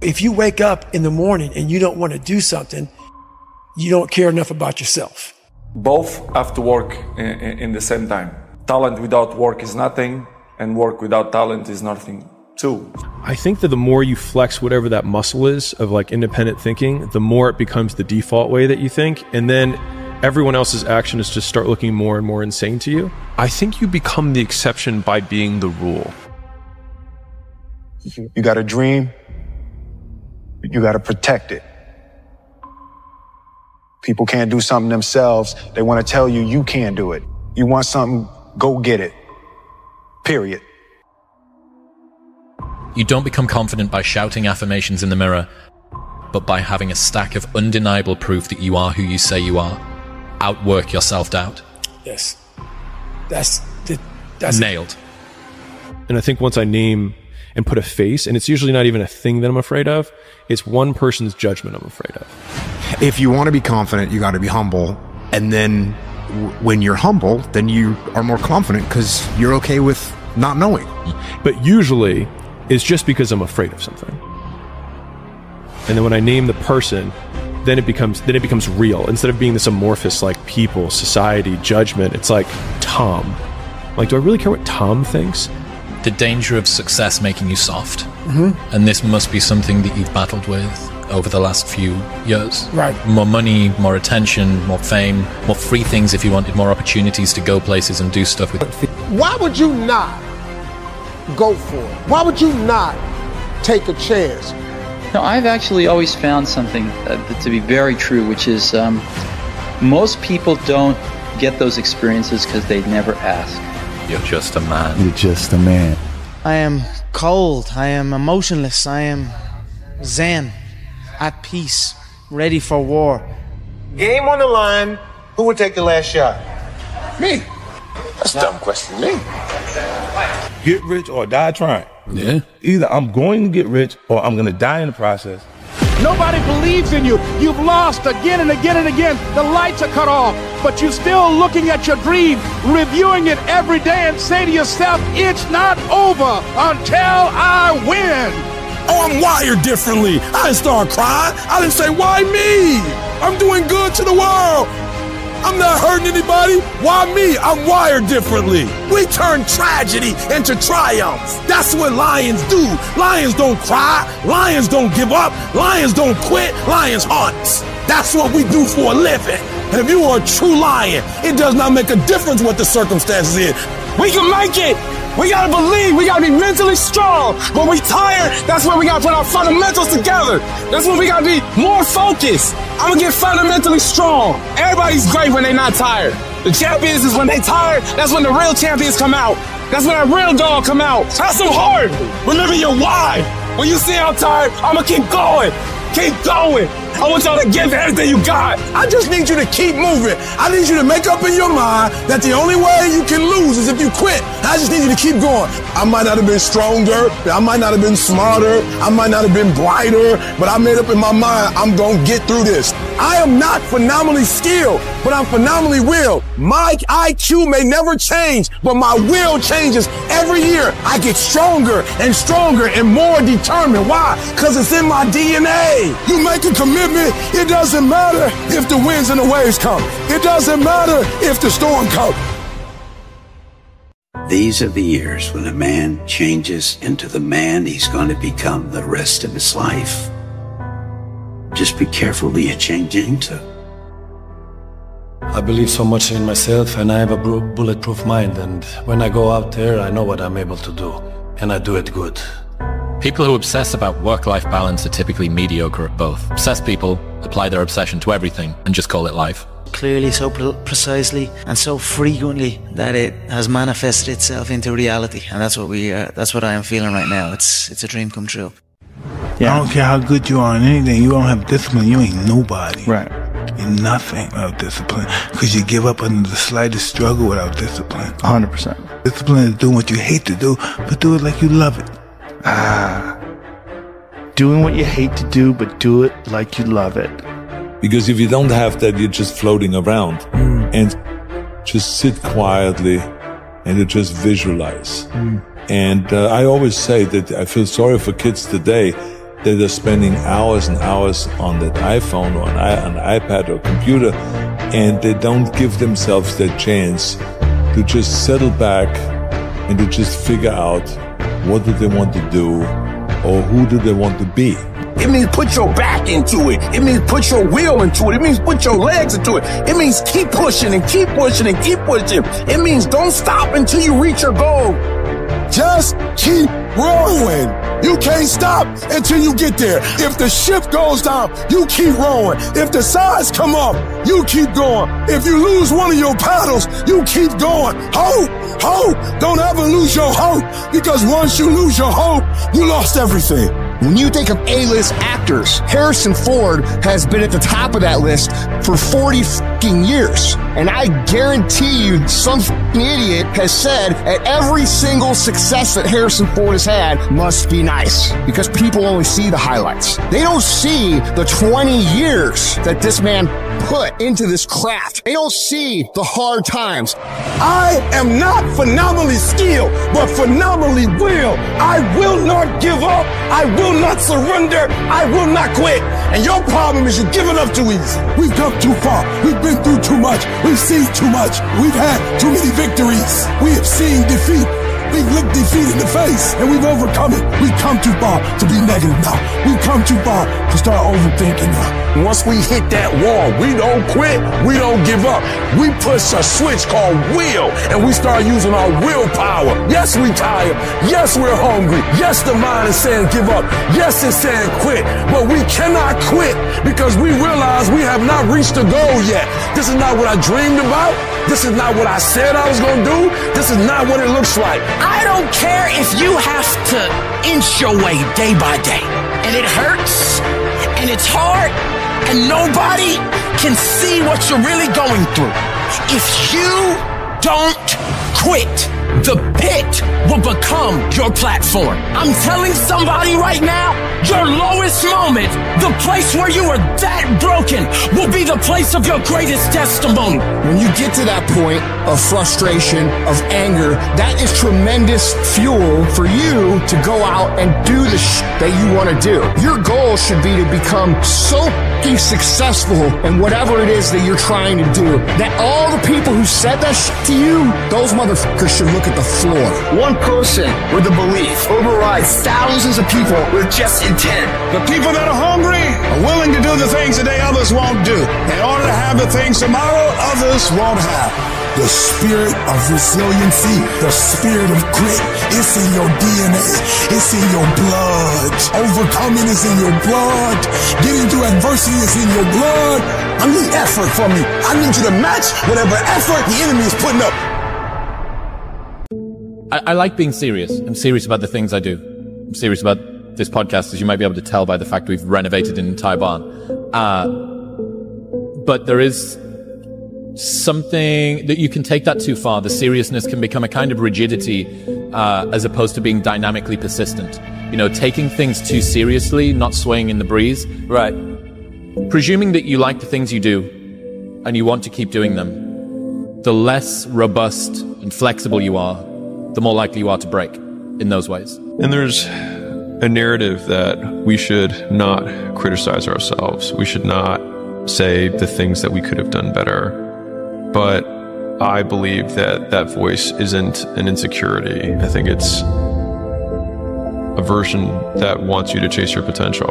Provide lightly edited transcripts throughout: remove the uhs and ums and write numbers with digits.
if you wake up in the morning and you don't want to do something, you don't care enough about yourself. Both have to work in the same time. Talent without work is nothing, and work without talent is nothing too. I think that the more you flex whatever that muscle is of like independent thinking, the more it becomes the default way that you think, and then everyone else's actions just start looking more and more insane to you. I think you become the exception by being the rule. You got a dream, you got to protect it. People can't do something themselves. They want to tell you you can't do it. You want something, go get it. Period. You don't become confident by shouting affirmations in the mirror, but by having a stack of undeniable proof that you are who you say you are. Outwork your self-doubt. Yes. That's nailed. And I think once I name and put a face, and it's usually not even a thing that I'm afraid of, it's one person's judgment I'm afraid of. If you want to be confident, you got to be humble. And then when you're humble, then you are more confident because you're okay with not knowing. But usually it's just because I'm afraid of something. And then when I name the person, then it becomes real. Instead of being this amorphous like people, society, judgment, it's like Tom. Like, do I really care what Tom thinks? The danger of success making you soft. Mm-hmm. And this must be something that you've battled with over the last few years. Right. More money, more attention, more fame, more free things if you wanted, more opportunities to go places and do stuff with. Why would you not go for it? Why would you not take a chance? No, I've actually always found something to be very true, which is most people don't get those experiences because they never ask. You're just a man. You're just a man. I am cold. I am emotionless. I am zen, at peace, ready for war. Game on the line. Who would take the last shot? Me. That's a dumb question. Me. Get rich or die trying. Yeah. Either I'm going to get rich or I'm going to die in the process. Nobody believes in you. You've lost again and again and again. The lights are cut off, but you're still looking at your dream, reviewing it every day and say to yourself, it's not over until I win. Oh, I'm wired differently. I didn't start crying. I didn't say, why me? I'm doing good to the world. I'm not hurting anybody. Why me? I'm wired differently. We turn tragedy into triumph. That's what lions do. Lions don't cry. Lions don't give up. Lions don't quit. Lions hunt. That's what we do for a living. And if you are a true lion, it does not make a difference what the circumstances is. We can make it. We gotta believe. We gotta be mentally strong. When we tired, that's when we gotta put our fundamentals together. That's when we gotta be more focused. I'm gonna get fundamentally strong. Everybody's great when they're not tired. The champions is when they tired. That's when the real champions come out. That's when a real dog come out. Have some heart. Remember your why. When you see I'm tired, I'm gonna keep going. Keep going. I want y'all to give everything you got. I just need you to keep moving. I need you to make up in your mind that the only way you can lose is if you quit. I just need you to keep going. I might not have been stronger. I might not have been smarter. I might not have been brighter, but I made up in my mind I'm going to get through this. I am not phenomenally skilled, but I'm phenomenally willed. My IQ may never change, but my will changes every year. I get stronger and stronger and more determined. Why? Because it's in my DNA. You make a commitment. It doesn't matter if the winds and the waves come. It doesn't matter if the storm comes. These are the years when a man changes into the man he's going to become the rest of his life. Just be careful who you change into. I believe so much in myself, and I have a bulletproof mind, and when I go out there, I know what I'm able to do, and I do it good. People who obsess about work-life balance are typically mediocre at both. Obsessed people apply their obsession to everything and just call it life. Clearly, so precisely, and so frequently that it has manifested itself into reality, and that's what I am feeling right now. It's a dream come true. Yeah. I don't care how good you are in anything. You don't have discipline. You ain't nobody. Right. You're nothing without discipline, because you give up under the slightest struggle without discipline. 100%. Discipline is doing what you hate to do, but do it like you love it. Doing what you hate to do, but do it like you love it. Because if you don't have that, you're just floating around and just sit quietly and you just visualize. And I always say that I feel sorry for kids today that are spending hours and hours on that iPhone or an iPad or computer, and they don't give themselves that chance to just settle back and to just figure out what do they want to do or who do they want to be. It means put your back into it. It means put your will into it. It means put your legs into it. It means keep pushing and keep pushing and keep pushing. It means don't stop until you reach your goal. Just keep rowing. You can't stop until you get there. If the ship goes down, you keep rowing. If the sides come up, you keep going. If you lose one of your paddles, you keep going. Hope, hope. Don't ever lose your hope, because once you lose your hope, you lost everything. When you think of A-list actors, Harrison Ford has been at the top of that list for 40 fucking years. And I guarantee you some fucking idiot has said that every single success that Harrison Ford has had must be nice, because people only see the highlights. They don't see the 20 years that this man put into this craft. They don't see the hard times. I am not phenomenally skilled, but phenomenally willed. I will not give up. I will not surrender. I will not quit. And your problem is you're giving up too easy. We've come too far. We've been through too much. We've seen too much. We've had too many victories. We have seen defeat. We've looked defeat in the face, and we've overcome it. We've come too far to be negative now. We've come too far to start overthinking now. Once we hit that wall, we don't quit, we don't give up. We push a switch called will, and we start using our willpower. Yes, we tired. Yes, we're hungry. Yes, the mind is saying give up. Yes, it's saying quit. But we cannot quit because we realize we have not reached the goal yet. This is not what I dreamed about. This is not what I said I was going to do. This is not what it looks like. I don't care if you have to inch your way day by day, and it hurts, and it's hard, and nobody can see what you're really going through. If you don't quit, the pit will become your platform. I'm telling somebody right now, your lowest moment, the place where you were that broken, will be the place of your greatest testimony. When you get to that point of frustration, of anger, that is tremendous fuel for you to go out and do the that you want to do. Your goal should be to become so successful in whatever it is that you're trying to do, that all the people who said that to you, those motherfuckers should look at the floor. One person with a belief overrides thousands of people with just intent. The people that are hungry are willing to do the things that others won't do, in order to have the things tomorrow others won't have. The spirit of resiliency, the spirit of grit, it's in your DNA. It's in your blood. Overcoming is in your blood. Getting through adversity is in your blood. I need effort from you. I need you to match whatever effort the enemy is putting up. I like being serious. I'm serious about the things I do. I'm serious about this podcast, as you might be able to tell by the fact we've renovated an entire barn. But there is something that you can take that too far. The seriousness can become a kind of rigidity, as opposed to being dynamically persistent. You know, taking things too seriously, not swaying in the breeze. Right. Presuming that you like the things you do and you want to keep doing them, the less robust and flexible you are, the more likely you are to break in those ways. And there's a narrative that we should not criticize ourselves. We should not say the things that we could have done better. But I believe that that voice isn't an insecurity. I think it's a version that wants you to chase your potential.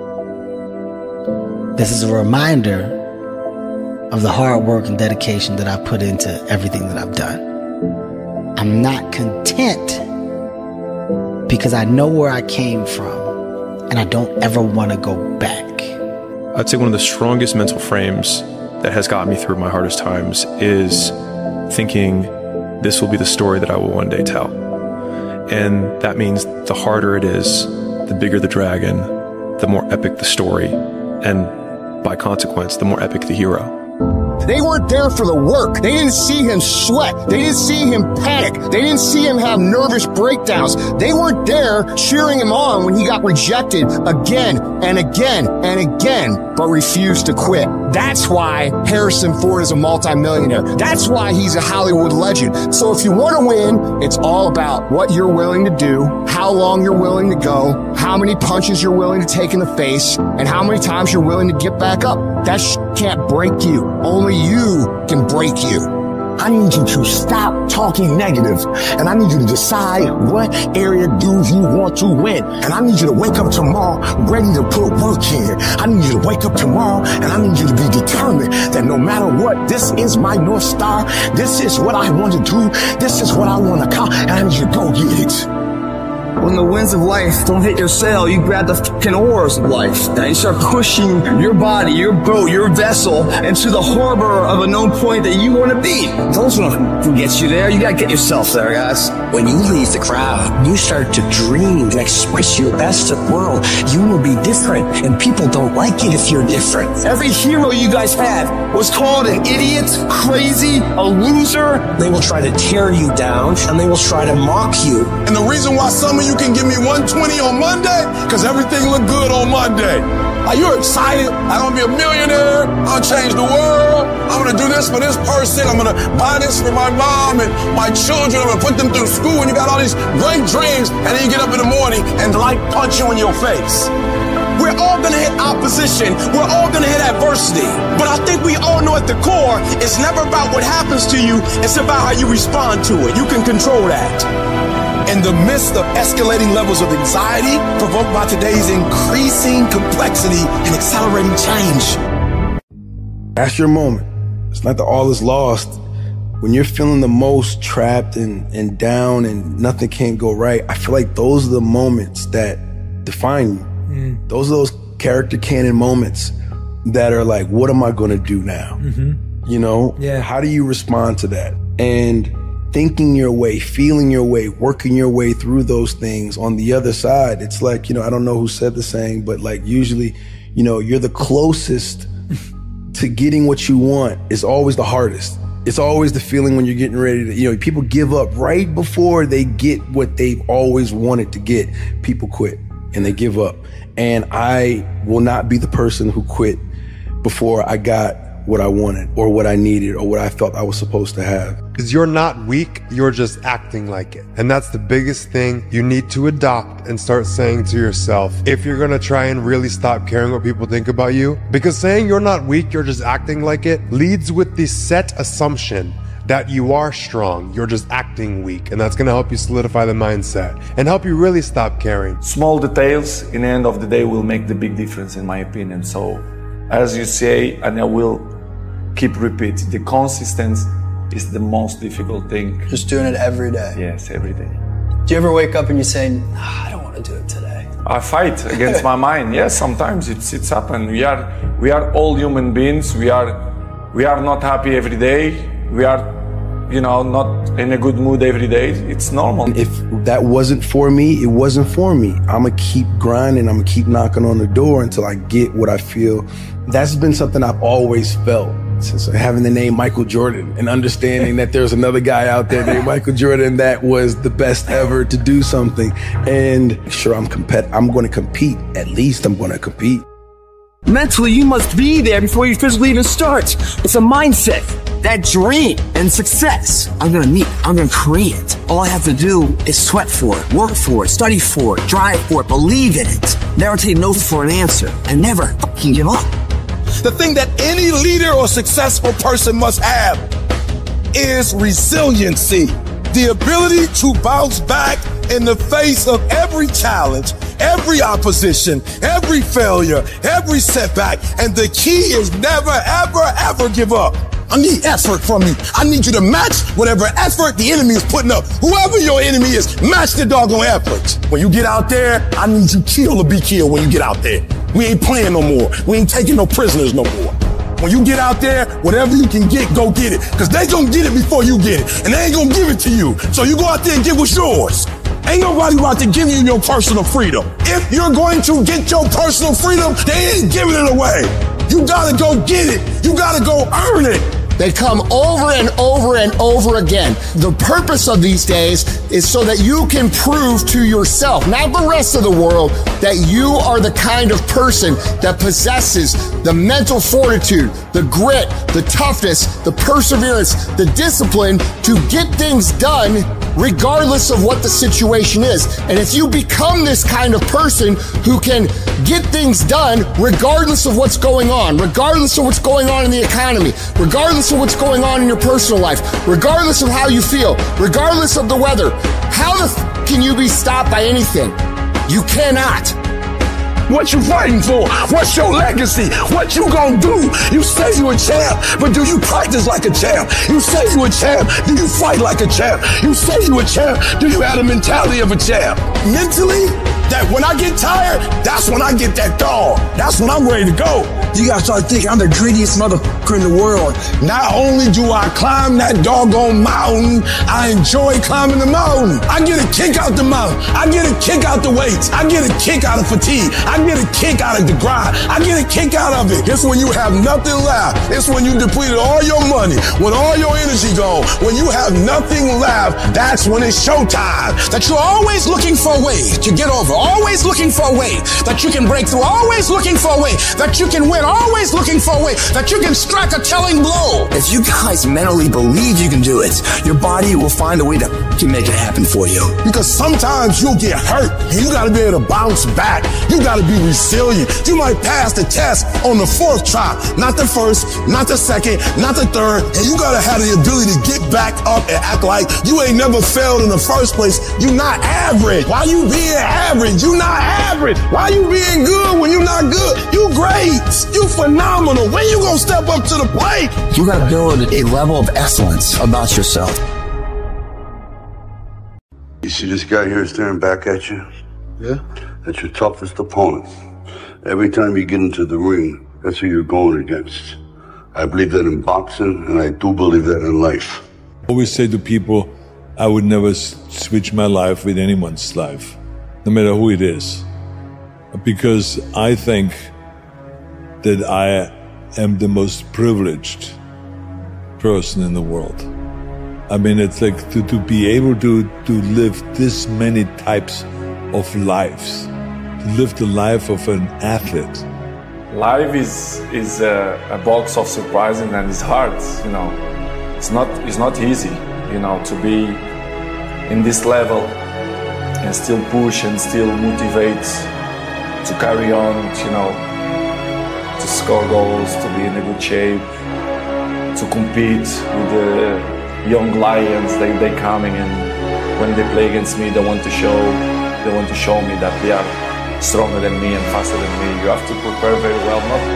This is a reminder of the hard work and dedication that I put into everything that I've done. I'm not content because I know where I came from and I don't ever want to go back. I'd say one of the strongest mental frames that has got me through my hardest times is thinking this will be the story that I will one day tell. And that means the harder it is, the bigger the dragon, the more epic the story, and by consequence, the more epic the hero. They weren't there for the work. They didn't see him sweat. They didn't see him panic. They didn't see him have nervous breakdowns. They weren't there cheering him on when he got rejected again and again and again, but refused to quit. That's why Harrison Ford is a multimillionaire. That's why he's a Hollywood legend. So if you want to win, it's all about what you're willing to do, how long you're willing to go, how many punches you're willing to take in the face, and how many times you're willing to get back up. That can't break you. Only you can break you. I need you to stop talking negative, and I need you to decide what area do you want to win. And I need you to wake up tomorrow ready to put work in. I need you to wake up tomorrow, and I need you to be determined that no matter what, this is my North Star. This is what I want to do. This is what I want to accomplish, and I need you to go get it. When the winds of life don't hit your sail, you grab the fucking oars of life. And you start pushing your body, your boat, your vessel into the harbor of a known point that you want to be. Those won't get you there. You gotta get yourself there, guys. When you leave the crowd, you start to dream and express your best to the world. You will be different, and people don't like it if you're different. Every hero you guys had was called an idiot, crazy, a loser. They will try to tear you down, and they will try to mock you. And the reason why some of you can give me 120 on Monday, because everything look good on Monday. Are you excited? I'm going to be a millionaire. I'll change the world. I'm going to do this for this person. I'm going to buy this for my mom and my children. I'm going to put them through school. And you got all these great dreams. And then you get up in the morning and life punch you in your face. We're all going to hit opposition. We're all going to hit adversity. But I think we all know at the core, it's never about what happens to you. It's about how you respond to it. You can control that. In the midst of escalating levels of anxiety provoked by today's increasing complexity and accelerating change. That's your moment. It's not that all is lost. When you're feeling the most trapped and down and nothing can go right, I feel like those are the moments that define you. Those are those character canon moments that are like, what am I going to do now? You know, how do you respond to that? And thinking your way, feeling your way, working your way through those things on the other side. It's like, you know, I don't know who said the saying, but like usually, you know, you're the closest to getting what you want is always the hardest. It's always the feeling when you're getting ready to, you know, people give up right before they get what they've always wanted to get. People quit and they give up. And I will not be the person who quit before I got what I wanted or what I needed or what I felt I was supposed to have. Because you're not weak, you're just acting like it. And that's the biggest thing you need to adopt and start saying to yourself if you're gonna try and really stop caring what people think about you. Because saying you're not weak, you're just acting like it leads with the set assumption that you are strong, you're just acting weak. And that's gonna help you solidify the mindset and help you really stop caring. Small details in the end of the day will make the big difference in my opinion. So as you say, and I will keep repeating, the consistency is the most difficult thing. Just doing it every day. Yes, every day. Do you ever wake up and you say, I don't want to do it today? I fight against my mind. Yes, sometimes it's happened. We are all human beings. We are not happy every day. We are, you know, not in a good mood every day. It's normal. If that wasn't for me, it wasn't for me. I'm gonna keep grinding. I'm gonna keep knocking on the door until I get what I feel. That's been something I've always felt. Since having the name Michael Jordan and understanding that there's another guy out there named Michael Jordan that was the best ever to do something. And sure, I'm going to compete. At least I'm going to compete. Mentally, you must be there before you physically even start. It's a mindset. That dream and success, I'm gonna create it. All I have to do is sweat for it, work for it, study for it, drive for it, believe in it. Never take no for an answer, and never fucking give up. The thing that any leader or successful person must have is resiliency. The ability to bounce back in the face of every challenge, every opposition, every failure, every setback. And the key is never, ever, ever give up. I need effort from you. I need you to match whatever effort the enemy is putting up. Whoever your enemy is, match the doggone effort. When you get out there, I need you kill or be killed when you get out there. We ain't playing no more. We ain't taking no prisoners no more. When you get out there, whatever you can get, go get it. Because they gonna get it before you get it. And they ain't gonna give it to you. So you go out there and get what's yours. Ain't nobody out there giving you your personal freedom. If you're going to get your personal freedom, they ain't giving it away. You gotta go get it. You gotta go earn it. They come over and over and over again. The purpose of these days is so that you can prove to yourself, not the rest of the world, that you are the kind of person that possesses the mental fortitude, the grit, the toughness, the perseverance, the discipline to get things done regardless of what the situation is. And if you become this kind of person who can get things done regardless of what's going on, regardless of what's going on in the economy, regardless of what's going on in your personal life, regardless of how you feel, regardless of the weather, how the can you be stopped by anything? You cannot. What you fighting for? What's your legacy? What you gonna do? You say you a champ, but do you practice like a champ? You say you a champ, do you fight like a champ? You say you a champ, do you have the mentality of a champ? Mentally, that when I get tired, that's when I get that dog. That's when I'm ready to go. You gotta start thinking, I'm the greediest motherfucker in the world. Not only do I climb that doggone mountain, I enjoy climbing the mountain. I get a kick out the mountain. I get a kick out the weights. I get a kick out of fatigue. I get a kick out of the grind. I get a kick out of it. It's when you have nothing left. It's when you depleted all your money, when all your energy gone, when you have nothing left, that's when it's showtime. That you're always looking for a way to get over, always looking for a way that you can break through, always looking for a way that you can win, always looking for a way that you can strike a telling blow. If you guys mentally believe you can do it, your body will find a way to make it happen for you. Because sometimes you'll get hurt and you gotta be able to bounce back. You gotta be resilient. You might pass the test on the 4th try, not the 1st, not the 2nd, not the 3rd, and you gotta have the ability to get back up and act like you ain't never failed in the first place. You're not average. Why you being average? You not average. Why you being good when you not good? You great. You phenomenal. When you gonna step up to the plate? You gotta build a level of excellence about yourself. You see this guy here staring back at you? Yeah. That's your toughest opponent. Every time you get into the ring, that's who you're going against. I believe that in boxing, and I do believe that in life. I always say to people, I would never switch my life with anyone's life, no matter who it is. Because I think that I am the most privileged person in the world. I mean, it's like to be able to live this many types of lives, to live the life of an athlete. Life is a box of surprises and it's hard, you know. It's not easy, you know, to be in this level and still push and still motivate to carry on, you know, to score goals, to be in a good shape, to compete with the young lions. They coming, and when they play against me, they want to show me that they are stronger than me and faster than me. You have to prepare very well.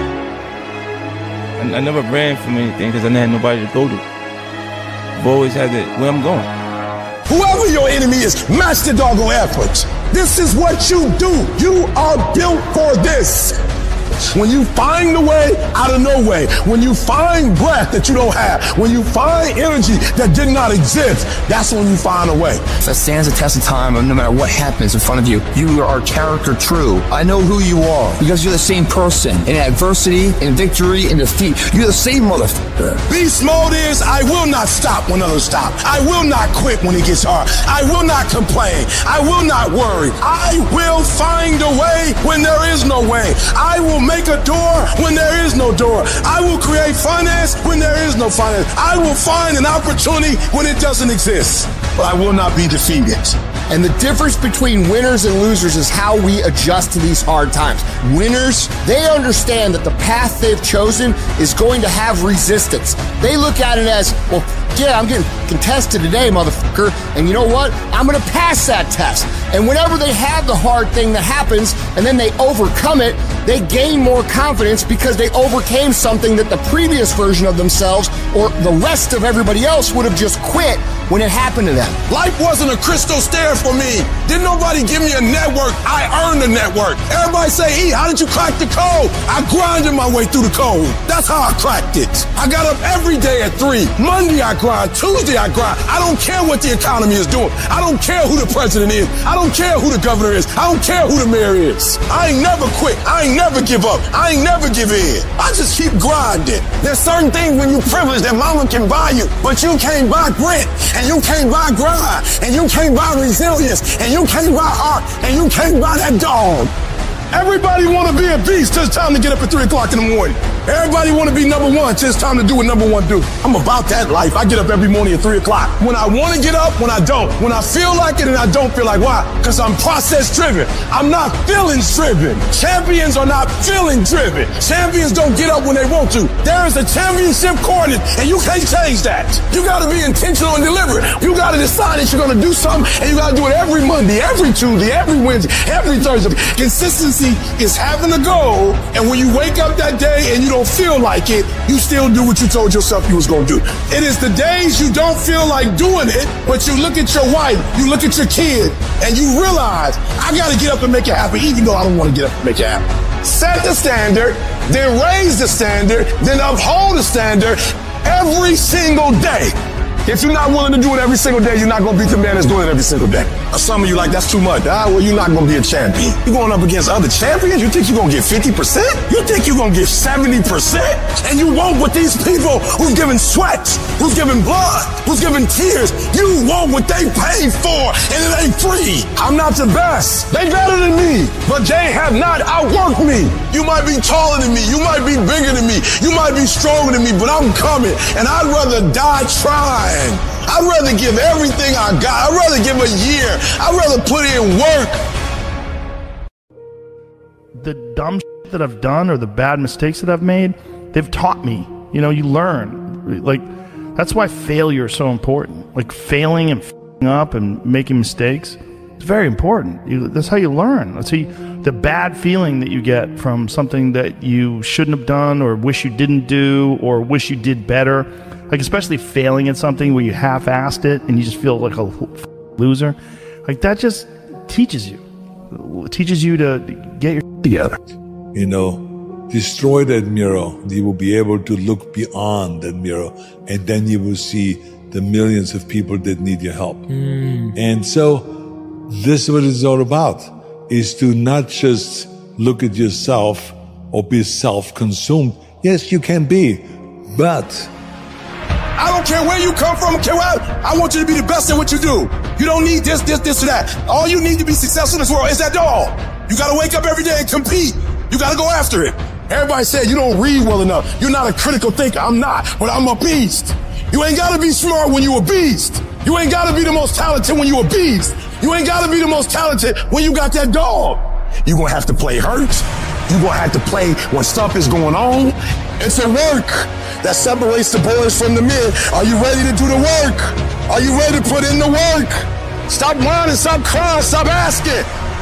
I never ran from anything because I didn't have nobody to go to. I've always had it where I'm going. Whoever your enemy is, match the doggone efforts. This is what you do. You are built for this. When you find a way out of no way, when you find breath that you don't have, when you find energy that did not exist, that's when you find a way. That stands the test of time, and no matter what happens in front of you, you are character true. I know who you are because you're the same person. In adversity, in victory, in defeat, you're the same motherfucker. Beast mode is, I will not stop when others stop. I will not quit when it gets hard. I will not complain. I will not worry. I will find a way when there is no way. I will make a door when there is no door. I will create finance when there is no finance. I will find an opportunity when it doesn't exist. But I will not be defeated. And the difference between winners and losers is how we adjust to these hard times. Winners, they understand that the path they've chosen is going to have resistance. They look at it as, well, yeah, I'm getting contested today, motherfucker. And you know what? I'm going to pass that test. And whenever they have the hard thing that happens and then they overcome it, they gain more confidence because they overcame something that the previous version of themselves or the rest of everybody else would have just quit when it happened to them. Life wasn't a crystal stair for me. Didn't nobody give me a network. I earned the network. Everybody say, E, how did you crack the code? I grinded my way through the code. That's how I cracked it. I got up every day at 3. Monday I grind. Tuesday I grind. I don't care what the economy is doing. I don't care who the president is. I don't care who the governor is. I don't care who the mayor is. I ain't never quit. I ain't never give up. I ain't never give in. I just keep grinding. There's certain things when you privileged that mama can buy you, but you can't buy grit, and you can't buy grind, and you can't buy resilience, and you can't buy art, and you can't buy that dog. Everybody want to be a beast till it's time to get up at 3 o'clock in the morning. Everybody want to be number one till it's time to do what number one do. I'm about that life. I get up every morning at 3 o'clock. When I want to get up, when I don't. When I feel like it and I don't feel like. Why? Because I'm process driven. I'm not feelings driven. Champions are not feeling driven. Champions don't get up when they want to. There is a championship coordinate and you can't change that. You got to be intentional and deliberate. You got to decide that you're going to do something and you got to do it every Monday, every Tuesday, every Wednesday, every Thursday. Consistency is having a goal, and when you wake up that day and you don't feel like it, you still do what you told yourself you was going to do. It is the days you don't feel like doing it, but you look at your wife, you look at your kid, and you realize, I got to get up and make it happen, even though I don't want to get up and make it happen. Set the standard, then raise the standard, then uphold the standard every single day. If you're not willing to do it every single day, you're not going to beat the man that's doing it every single day. Some of you like, that's too much. Well, you're not going to be a champion. You're going up against other champions? You think you're going to get 50%? You think you're going to get 70%? And you want what these people who's giving sweat, who's giving blood, who's giving tears, you want what they paid for, and it ain't free. I'm not the best. They better than me, but they have not outworked me. You might be taller than me. You might be bigger than me. You might be stronger than me, but I'm coming, and I'd rather die trying. I'd rather give everything I got. I'd rather give a year. I'd rather put in work. The dumb shit that I've done or the bad mistakes that I've made, they've taught me. You know, you learn. Like, that's why failure is so important. Like, failing and f***ing up and making mistakes, it's very important. That's how you learn. That's how the bad feeling that you get from something that you shouldn't have done or wish you didn't do or wish you did better. Like, especially failing at something where you half-assed it and you just feel like a loser. Like, that just teaches you. It teaches you to get your together. You know, destroy that mirror. You will be able to look beyond that mirror, and then you will see the millions of people that need your help. And so, this is what it's all about, is to not just look at yourself or be self-consumed. Yes, you can be, but I don't care where you come from. I want you to be the best at what you do. You don't need this, or that. All you need to be successful in this world is that doll. You got to wake up every day and compete. You got to go after it. Everybody said you don't read well enough. You're not a critical thinker. I'm not, but I'm a beast. You ain't got to be smart when you a beast. You ain't got to be the most talented when you a beast. You ain't got to be the most talented when you got that dog. You're going to have to play hurt. You're going to have to play when stuff is going on. It's a work that separates the boys from the men. Are you ready to do the work? Are you ready to put in the work? Stop whining, stop crying, stop asking.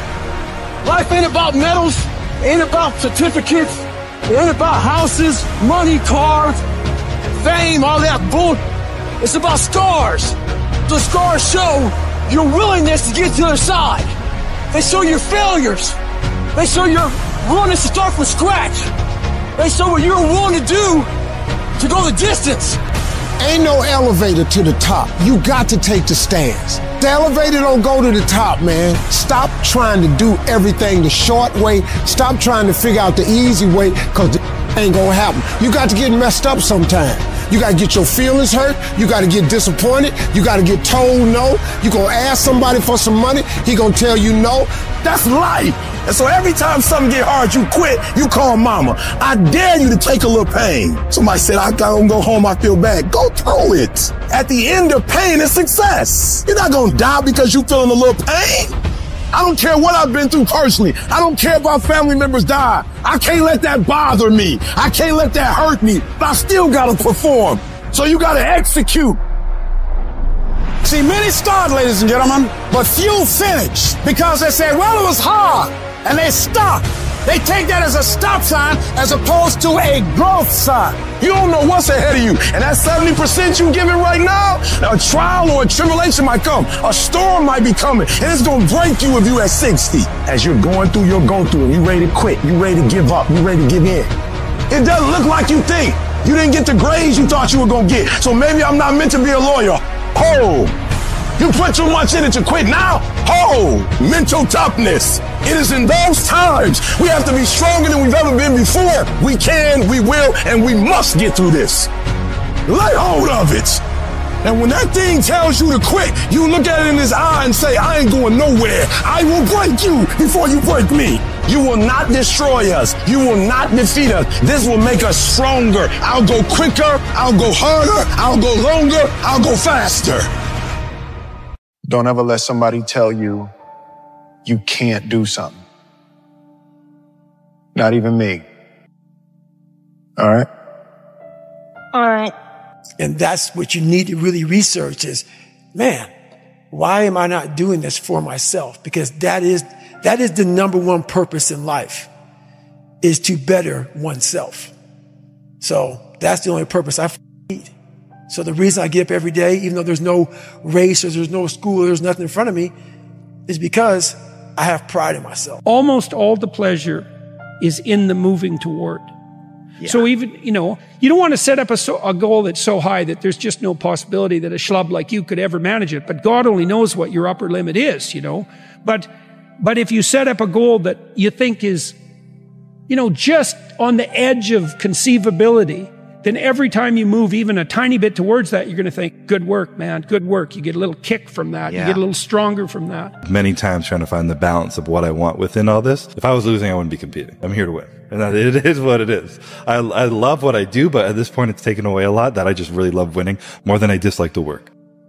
Life ain't about medals, ain't about certificates, it ain't about houses, money, cars, fame, all that bull. It's about scars. The scars show your willingness to get to the other side. They show your failures. They show your willingness to start from scratch. They show what you're willing to do to go the distance. Ain't no elevator to the top. You got to take the stairs. The elevator don't go to the top, man. Stop trying to do everything the short way. Stop trying to figure out the easy way, because the ain't gonna happen. You got to get messed up sometime. You got to get your feelings hurt. You got to get disappointed. You got to get told no. You gonna ask somebody for some money. He gonna tell you no. That's life. And so every time something get hard, you quit, you call mama. I dare you to take a little pain. Somebody said, I gotta go home, I feel bad. Go through it. At the end of pain is success. You're not gonna die because you feeling a little pain. I don't care what I've been through personally. I don't care if our family members die. I can't let that bother me. I can't let that hurt me. But I still gotta perform. So you gotta execute. See, many start, ladies and gentlemen, but few finish because they say, well, it was hard, and they stop. They take that as a stop sign as opposed to a growth sign. You don't know what's ahead of you. And that 70% you giving right now, a trial or a tribulation might come. A storm might be coming. And it's going to break you if you at 60. As you're going through, and you ready to quit. You ready to give up. You ready to give in. It doesn't look like you think. You didn't get the grades you thought you were going to get. So maybe I'm not meant to be a lawyer. Oh, you put too much in it to quit now? Oh, mental toughness. It is in those times we have to be stronger than we've ever been before. We can, we will, and we must get through this. Lay hold of it. And when that thing tells you to quit, you look at it in his eye and say, I ain't going nowhere. I will break you before you break me. You will not destroy us. You will not defeat us. This will make us stronger. I'll go quicker. I'll go harder. I'll go longer. I'll go faster. Don't ever let somebody tell you you can't do something. Not even me. All right? All right. And that's what you need to really research is, man, why am I not doing this for myself? Because that is the number one purpose in life, is to better oneself. So that's the only purpose I need. So the reason I get up every day, even though there's no race or there's no school, or there's nothing in front of me, is because I have pride in myself. Almost all the pleasure is in the moving toward. Yeah. So even, you don't want to set up a goal that's so high that there's just no possibility that a schlub like you could ever manage it. But God only knows what your upper limit is, But if you set up a goal that you think is, just on the edge of conceivability, then every time you move even a tiny bit towards that, you're going to think, good work, man, good work. You get a little kick from that. Yeah. You get a little stronger from that. Many times trying to find the balance of what I want within all this. If I was losing, I wouldn't be competing. I'm here to win. And it is what it is. I love what I do, but at this point, it's taken away a lot that I just really love winning more than I dislike the work.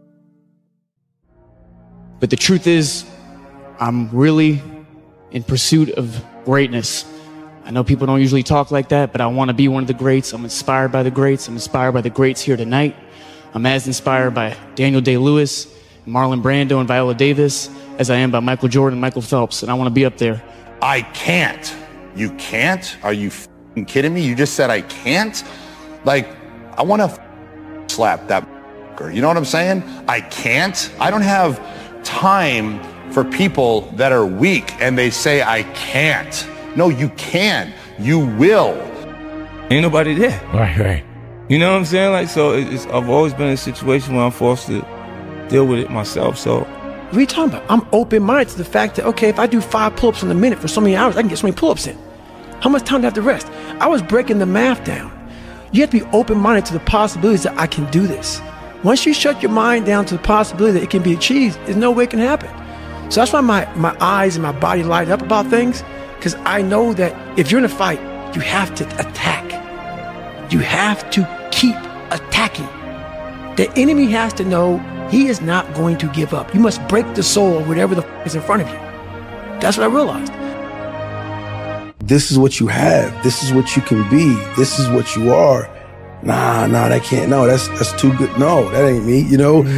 But the truth is, I'm really in pursuit of greatness. I know people don't usually talk like that, but I want to be one of the greats. I'm inspired by the greats. I'm inspired by the greats here tonight. I'm as inspired by Daniel Day-Lewis, Marlon Brando, and Viola Davis as I am by Michael Jordan and Michael Phelps, and I want to be up there. I can't. You can't? Are you f***ing kidding me? You just said I can't? Like, I want to slap that f***er. You know what I'm saying? I can't. I don't have time for people that are weak and they say I can't. No, you can. You will. Ain't nobody there. Right. You know what I'm saying? I've always been in a situation where I'm forced to deal with it myself, so. What are you talking about? I'm open-minded to the fact that, okay, if I do 5 pull-ups in a minute for so many hours, I can get so many pull-ups in. How much time do I have to rest? I was breaking the math down. You have to be open-minded to the possibilities that I can do this. Once you shut your mind down to the possibility that it can be achieved, there's no way it can happen. So that's why my eyes and my body light up about things, because I know that if you're in a fight, you have to attack. You have to keep attacking. The enemy has to know he is not going to give up. You must break the soul of whatever the is in front of you. That's what I realized. This is what you have. This is what you can be. This is what you are. Nah, that can't. No, that's too good. No, that ain't me.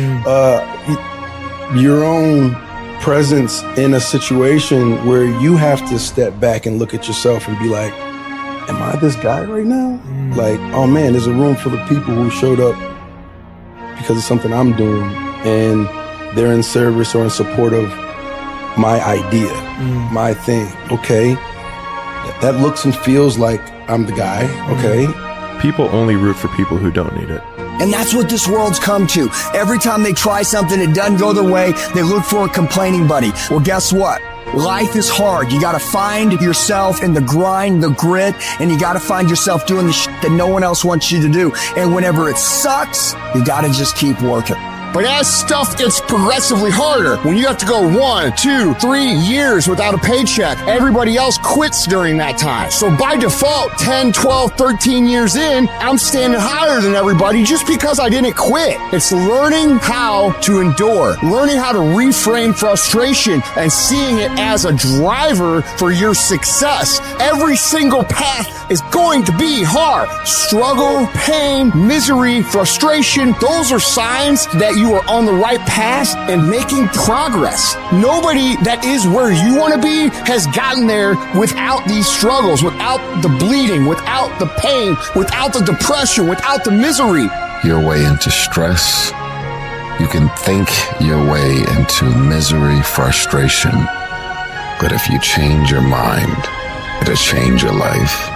Your own presence in a situation where you have to step back and look at yourself and be like, am I this guy right now? Like, oh man, there's a room full of people who showed up because of something I'm doing, and they're in service or in support of my idea, my thing. Okay, that looks and feels like I'm the guy. Okay. People only root for people who don't need it. And that's what this world's come to. Every time they try something, it doesn't go their way, they look for a complaining buddy. Well, guess what? Life is hard. You gotta find yourself in the grind, the grit, and you gotta find yourself doing the shit that no one else wants you to do. And whenever it sucks, you gotta just keep working. But as stuff gets progressively harder, when you have to go 1, 2, 3 years without a paycheck, everybody else quits during that time. So by default, 10, 12, 13 years in, I'm standing higher than everybody just because I didn't quit. It's learning how to endure, learning how to reframe frustration and seeing it as a driver for your success. Every single path is going to be hard. Struggle, pain, misery, frustration, those are signs that that you are on the right path and making progress. Nobody that is where you want to be has gotten there without these struggles, without the bleeding, without the pain, without the depression, without the misery. Your way into stress. You can think your way into misery, frustration. But if you change your mind, it'll change your life.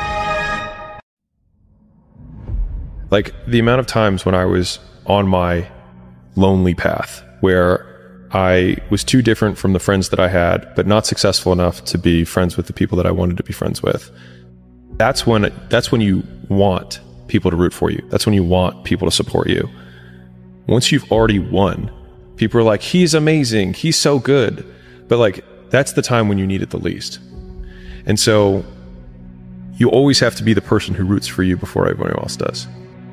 Like the amount of times when I was on my lonely path where I was too different from the friends that I had, but not successful enough to be friends with the people that I wanted to be friends with. That's when you want people to root for you. That's when you want people to support you. Once you've already won, people are like, he's amazing, he's so good. But like, that's the time when you need it the least. And so you always have to be the person who roots for you before everyone else does.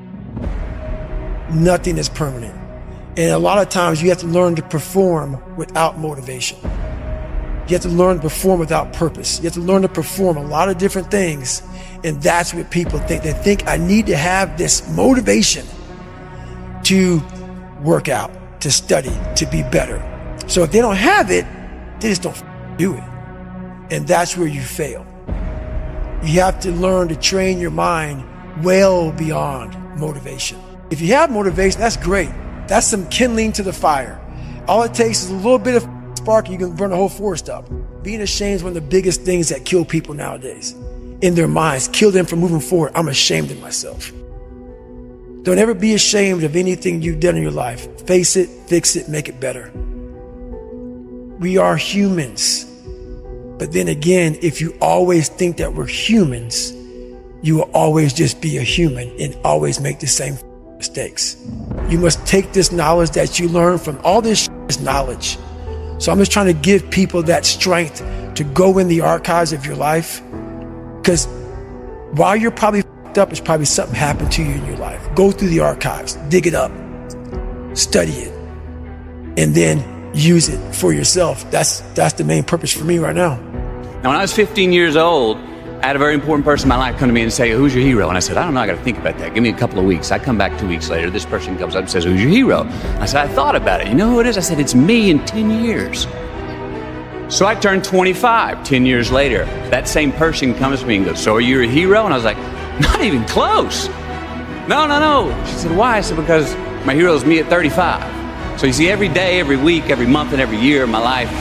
Nothing is permanent. And a lot of times you have to learn to perform without motivation. You have to learn to perform without purpose. You have to learn to perform a lot of different things. And that's what people think. They think I need to have this motivation to work out, to study, to be better. So if they don't have it, they just don't do it. And that's where you fail. You have to learn to train your mind well beyond motivation. If you have motivation, that's great. That's some kindling to the fire. All it takes is a little bit of spark and you can burn the whole forest up. Being ashamed is one of the biggest things that kill people nowadays. In their minds, kill them from moving forward. I'm ashamed of myself. Don't ever be ashamed of anything you've done in your life. Face it, fix it, make it better. We are humans. But then again, if you always think that we're humans, you will always just be a human and always make the same mistakes. You must take this knowledge that you learn from all this knowledge. So I'm just trying to give people that strength to go in the archives of your life. Because while you're probably up, it's probably something happened to you in your life. Go through the archives, dig it up, study it, and then use it for yourself. That's the main purpose for me right now. Now, when I was 15 years old, I had a very important person in my life come to me and say, who's your hero? And I said, I don't know, I got to think about that. Give me a couple of weeks. I come back 2 weeks later. This person comes up and says, who's your hero? I said, I thought about it. You know who it is? I said, it's me in 10 years. So I turned 25 10 years later. That same person comes to me and goes, so are you a hero? And I was like, not even close. No. She said, why? I said, because my hero is me at 35. So you see, every day, every week, every month, and every year of my life,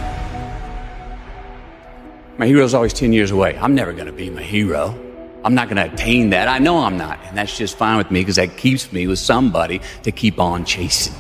my hero's always 10 years away. I'm never going to be my hero. I'm not going to attain that. I know I'm not. And that's just fine with me because that keeps me with somebody to keep on chasing.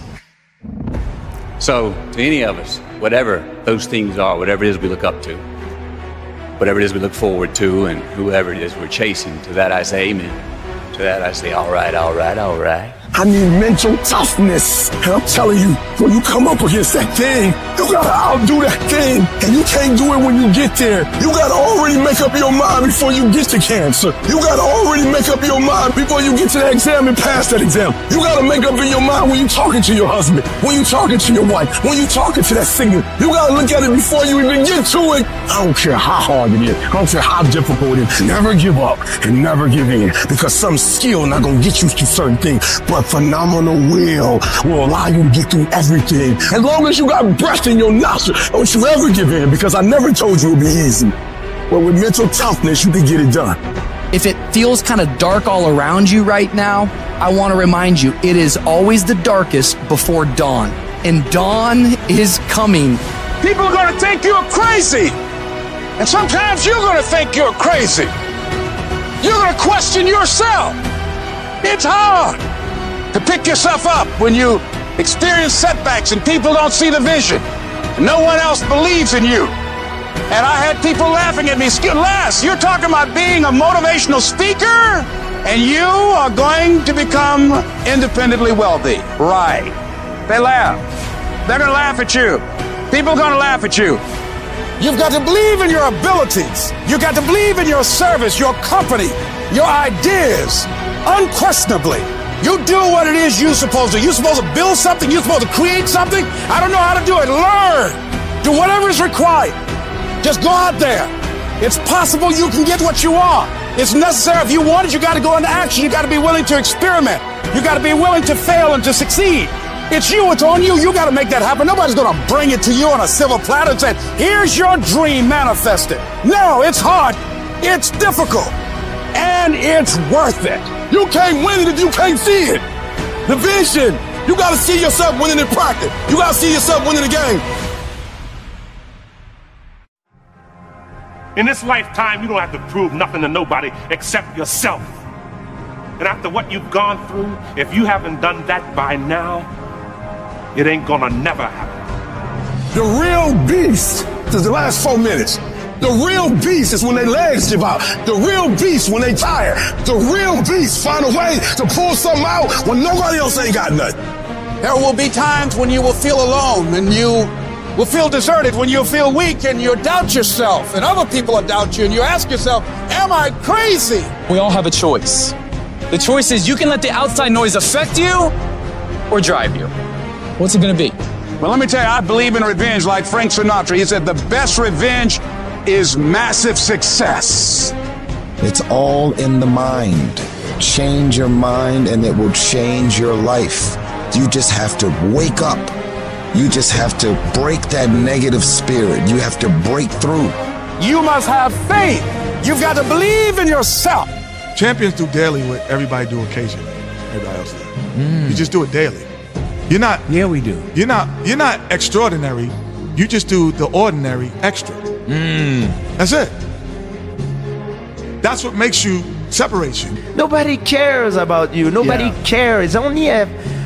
So to any of us, whatever those things are, whatever it is we look up to, whatever it is we look forward to, and whoever it is we're chasing, to that I say amen. To that I say, all right. I need mental toughness. And I'm telling you, when you come up against that thing, you gotta outdo that thing. And you can't do it when you get there. You gotta already make up your mind before you get to cancer. You gotta already make up your mind before you get to that exam and pass that exam. You gotta make up in your mind when you're talking to your husband, when you're talking to your wife, when you're talking to that singer. You gotta look at it before you even get to it. I don't care how hard it is. I don't care how difficult it is. Never give up and never give in, because some skill not gonna get you to certain things, but phenomenal will allow you to get through everything. As long as you got breath in your nostril, don't you ever give in, because I never told you it would be easy. But with mental toughness, you can get it done. If it feels kind of dark all around you right now, I want to remind you, it is always the darkest before dawn. And dawn is coming. People are going to think you're crazy. And sometimes you're going to think you're crazy. You're going to question yourself. It's hard to pick yourself up when you experience setbacks and people don't see the vision. And no one else believes in you. And I had people laughing at me. Les, you're talking about being a motivational speaker and you are going to become independently wealthy. Right. They laugh. They're going to laugh at you. People are going to laugh at you. You've got to believe in your abilities. You've got to believe in your service, your company, your ideas. Unquestionably, you do what it is you're supposed to. You're supposed to build something. You're supposed to create something. I don't know how to do it. Learn. Do whatever is required. Just go out there. It's possible you can get what you want. It's necessary. If you want it, you got to go into action. You got to be willing to experiment. You got to be willing to fail and to succeed. It's you. It's on you. You got to make that happen. Nobody's going to bring it to you on a silver platter and say, here's your dream manifested. No, it's hard. It's difficult. And it's worth it. You can't win it if you can't see it. The vision. You got to see yourself winning in practice. You got to see yourself winning the game. In this lifetime, you don't have to prove nothing to nobody except yourself. And after what you've gone through, if you haven't done that by now, it ain't gonna never happen. The real beast is the last 4 minutes. The real beast is when their legs give out. The real beast when they tired. The real beast find a way to pull something out when nobody else ain't got nothing. There will be times when you will feel alone and you will feel deserted, when you'll feel weak and you doubt yourself and other people will doubt you and you ask yourself, am I crazy? We all have a choice. The choice is you can let the outside noise affect you or drive you. What's it gonna be? Well, let me tell you, I believe in revenge like Frank Sinatra. He said the best revenge is massive success. It's all in the mind. Change your mind and it will change your life. You just have to wake up. You just have to break that negative spirit. You have to break through. You must have faith. You've got to believe in yourself. Champions do daily what everybody do occasionally. Everybody else does. You just do it daily. You're not. Yeah, we do. You're not extraordinary. You just do the ordinary extra. That's it. That's what makes you, separates you. Nobody cares about you. Nobody cares. Only a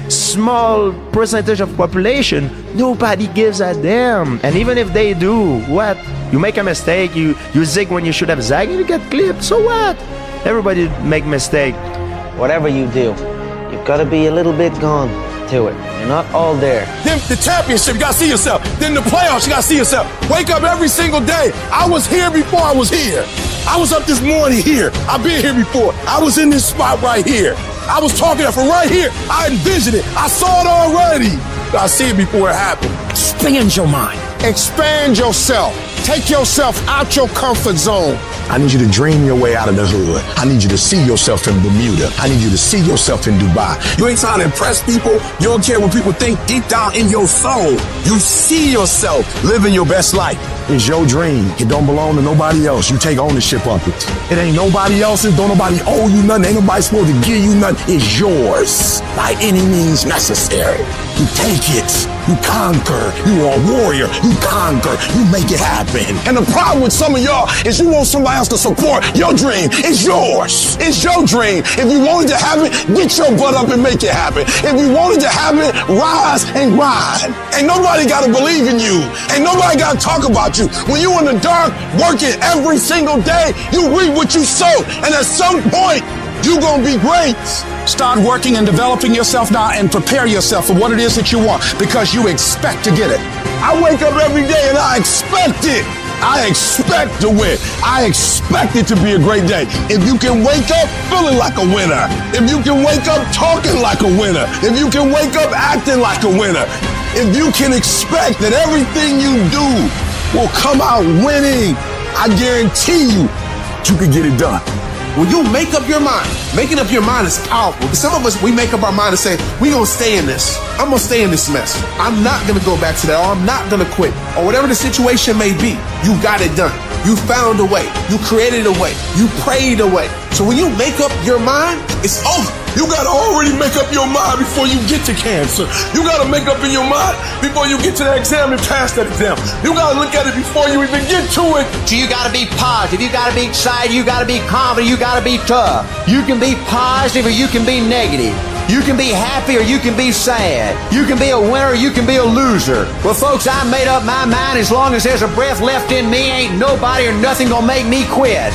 small percentage of population. Nobody gives a damn. And even if they do, what? You make a mistake, you zig when you should have zagged, you get clipped. So what? Everybody make mistake. Whatever you do, you've got to be a little bit gone to it. You're not all there. Then the championship, you got to see yourself. Then the playoffs, you got to see yourself. Wake up every single day. I was here before I was here. I was up this morning here. I've been here before. I was in this spot right here. I was talking from right here. I envisioned it. I saw it already. I see it before it happened. Expand your mind. Expand yourself. Take yourself out your comfort zone. I need you to dream your way out of the hood. I need you to see yourself in Bermuda. I need you to see yourself in Dubai. You ain't trying to impress people. You don't care what people think deep down in your soul. You see yourself living your best life. It's your dream. It don't belong to nobody else. You take ownership of it. It ain't nobody else's. Don't nobody owe you nothing. Ain't nobody supposed to give you nothing. It's yours by any means necessary. You take it. You conquer. You are a warrior. You conquer. You make it happen. And the problem with some of y'all is you want somebody else to support your dream. It's yours. It's your dream. If you wanted to have it, get your butt up and make it happen. If you wanted to have it, rise and grind. Ain't nobody got to believe in you. Ain't nobody got to talk about you. When you in the dark, working every single day, you reap what you sow. And at some point, you're going to be great. Start working and developing yourself now and prepare yourself for what it is that you want because you expect to get it. I wake up every day and I expect it. I expect to win. I expect it to be a great day. If you can wake up feeling like a winner, if you can wake up talking like a winner, if you can wake up acting like a winner, if you can expect that everything you do will come out winning, I guarantee you can get it done. When you make up your mind, making up your mind is powerful. Because some of us, we make up our mind and say, we're going to stay in this. I'm going to stay in this mess. I'm not going to go back to that, or I'm not going to quit, or whatever the situation may be. You got it done. You found a way. You created a way. You prayed a way. So when you make up your mind, it's over. You got to already make up your mind before you get to cancer. You got to make up in your mind before you get to that exam and pass that exam. You got to look at it before you even get to it. So you got to be positive. You got to be excited. You got to be confident. You got to be tough. You can be positive or you can be negative. You can be happy or you can be sad. You can be a winner or you can be a loser. Well, folks, I made up my mind. As long as there's a breath left in me, ain't nobody or nothing gonna make me quit.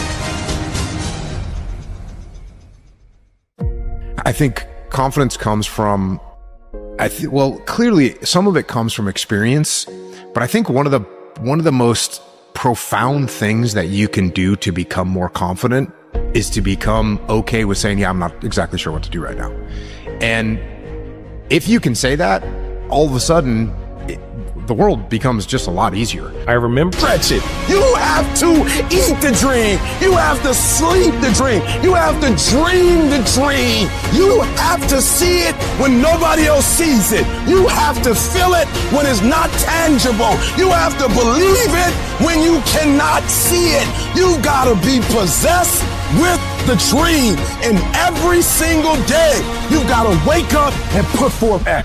I think confidence comes from, well, clearly some of it comes from experience, but I think one of the most profound things that you can do to become more confident is to become okay with saying, yeah, I'm not exactly sure what to do right now. And if you can say that, all of a sudden, the world becomes just a lot easier. I remember Stretch it. You have to eat the dream. You have to sleep the dream. You have to dream the dream. You have to see it when nobody else sees it. You have to feel it when it's not tangible. You have to believe it when you cannot see it. You gotta be possessed with the dream. And every single day, you gotta wake up and put forth action.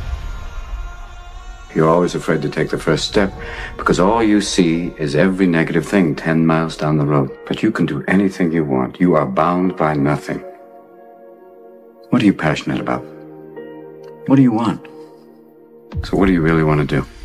You're always afraid to take the first step because all you see is every negative thing 10 miles down the road. But you can do anything you want. You are bound by nothing. What are you passionate about? What do you want? So what do you really want to do?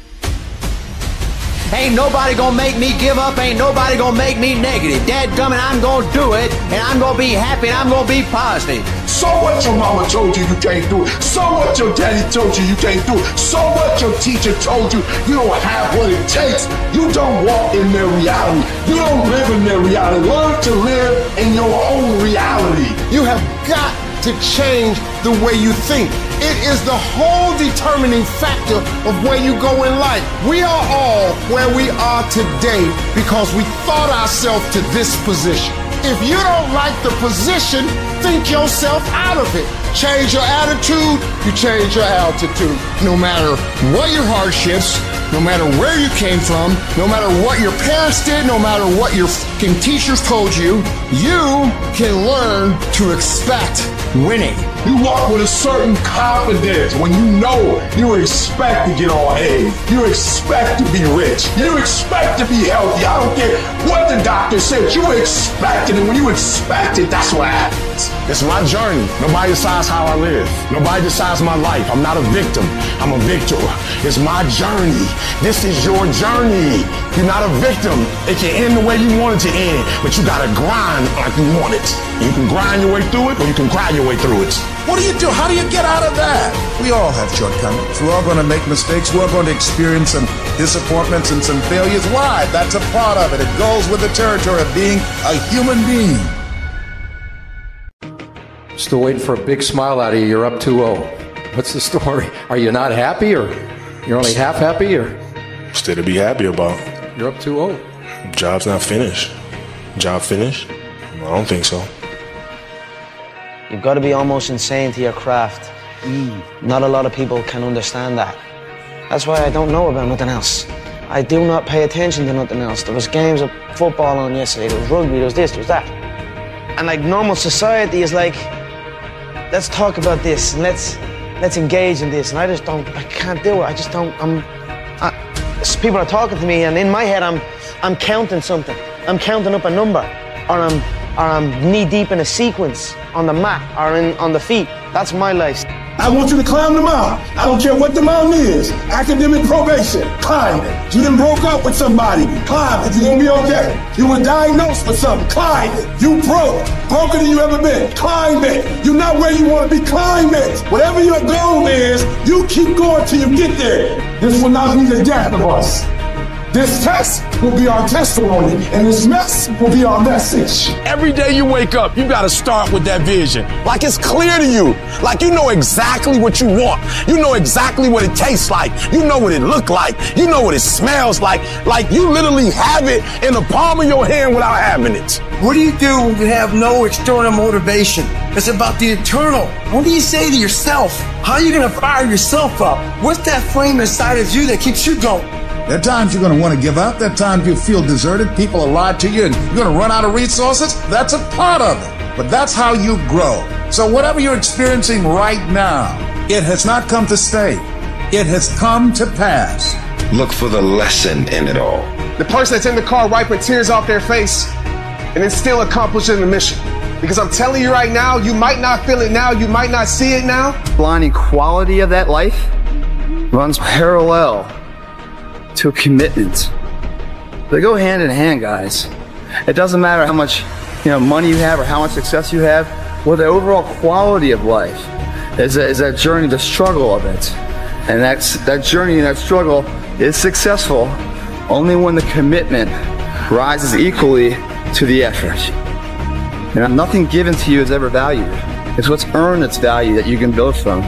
Ain't nobody gonna make me give up. Ain't nobody gonna make me negative. Dadgummit, I'm gonna do it, and I'm gonna be happy, and I'm gonna be positive. So what your mama told you can't do it. So what your daddy told you can't do it. So what your teacher told you don't have what it takes. You don't walk in their reality. You don't live in their reality. Learn to live in your own reality. You have got to change the way you think. It is the whole determining factor of where you go in life. We are all where we are today because we thought ourselves to this position. If you don't like the position, think yourself out of it. Change your attitude, you change your altitude. No matter what your hardships, no matter where you came from, no matter what your parents did, no matter what your fucking teachers told you, you can learn to expect winning. You walk with a certain confidence when you know you expect to get all A. You expect to be rich. You expect to be healthy. I don't care what the doctor says. You expect it, and when you expect it, that's what happens. It's my journey. Nobody decides how I live. Nobody decides my life. I'm not a victim. I'm a victor. It's my journey. This is your journey. You're not a victim. It can end the way you want it to end, but you gotta grind like you want it. You can grind your way through it, or you can cry your way through it. What do you do? How do you get out of that? We all have shortcomings. We're all going to make mistakes. We're going to experience some disappointments and some failures. Why? That's a part of it. It goes with the territory of being a human being. Still waiting for a big smile out of you. You're up 2-0. What's the story? Are you not happy, or you're only half happy, or? Still to be happy about. You're up 2-0. Job's not finished. Job finished? I don't think so. You've got to be almost insane to your craft. Not a lot of people can understand that. That's why I don't know about nothing else. I do not pay attention to nothing else. There was games of football on yesterday, there was rugby, there was this, there was that. And like normal society is like, let's talk about this, and let's engage in this. And I can't do it. I just don't, people are talking to me, and in my head I'm counting something. I'm counting up a number, or I'm knee deep in a sequence on the mat or on the feet. That's my life. I want you to climb the mountain. I don't care what the mountain is. Academic probation, climb it. You done broke up with somebody, climb it. You're gonna be okay. You were diagnosed with something, climb it. You broker than you ever been, climb it. You're not where you want to be, climb it. Whatever your goal is, you keep going till you get there. This will not be the death of us. This test will be our testimony, and this mess will be our message. Every day you wake up, you gotta start with that vision. Like it's clear to you. Like you know exactly what you want. You know exactly what it tastes like. You know what it looks like. You know what it smells like. Like you literally have it in the palm of your hand without having it. What do you do when you have no external motivation? It's about the internal. What do you say to yourself? How are you gonna fire yourself up? What's that flame inside of you that keeps you going? There are times you're going to want to give up. There are times you feel deserted. People will lie to you and you're going to run out of resources. That's a part of it. But that's how you grow. So whatever you're experiencing right now, it has not come to stay. It has come to pass. Look for the lesson in it all. The person that's in the car wiping tears off their face and it's still accomplishing the mission. Because I'm telling you right now, you might not feel it now, you might not see it now. Blinding quality of that life runs parallel to a commitment. They go hand in hand, guys. It doesn't matter how much money you have or how much success you have. Well, the overall quality of life is that journey, the struggle of it. And that journey and that struggle is successful only when the commitment rises equally to the effort. And nothing given to you is ever valued. It's what's earned its value that you can build from.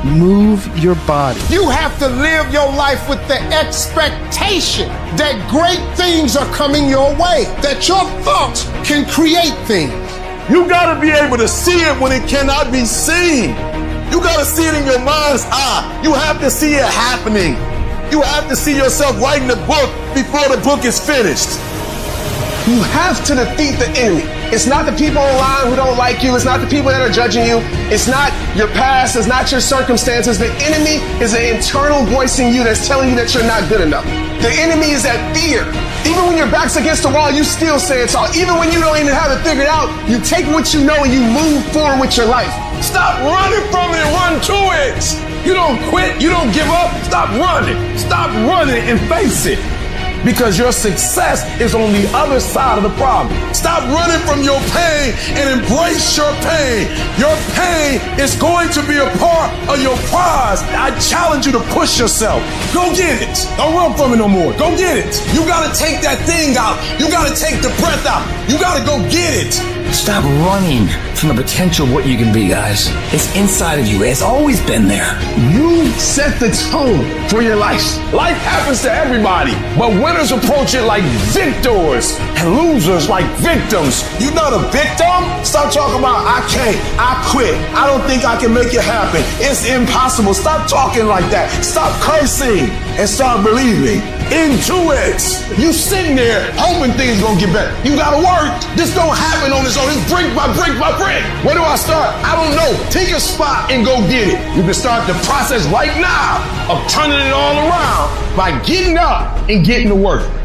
Move your body. You have to live your life with the expectation that great things are coming your way, that your thoughts can create things. You gotta be able to see it when it cannot be seen. You gotta see it in your mind's eye. You have to see it happening. You have to see yourself writing the book before the book is finished. You have to defeat the enemy. It's not the people online who don't like you. It's not the people that are judging you. It's not your past. It's not your circumstances. The enemy is an internal voice in you that's telling you that you're not good enough. The enemy is that fear. Even when your back's against the wall, you still say it's all. Even when you don't even have it figured out, you take what you know and you move forward with your life. Stop running from it and run to it. You don't quit. You don't give up. Stop running. Stop running and face it. Because your success is on the other side of the problem. Stop running from your pain and embrace your pain. Your pain is going to be a part of your prize. I challenge you to push yourself. Go get it. Don't run from it no more. Go get it. You gotta take that thing out. You gotta take the breath out. You gotta go get it. Stop running from the potential of what you can be, guys. It's inside of you. It's always been there. You set the tone for your life. Life happens to everybody, but winners approach it like victors and losers like victims. You're not a victim? Stop talking about I can't, I quit, I don't think I can make it happen, it's impossible. Stop talking like that. Stop cursing and start believing into it. You sitting there hoping things gonna get better. You gotta work. This don't happen on its own. It's brick by brick by brick. Where do I start? I don't know. Take a spot and go get it. You can start the process right now of turning it all around by getting up and getting to work.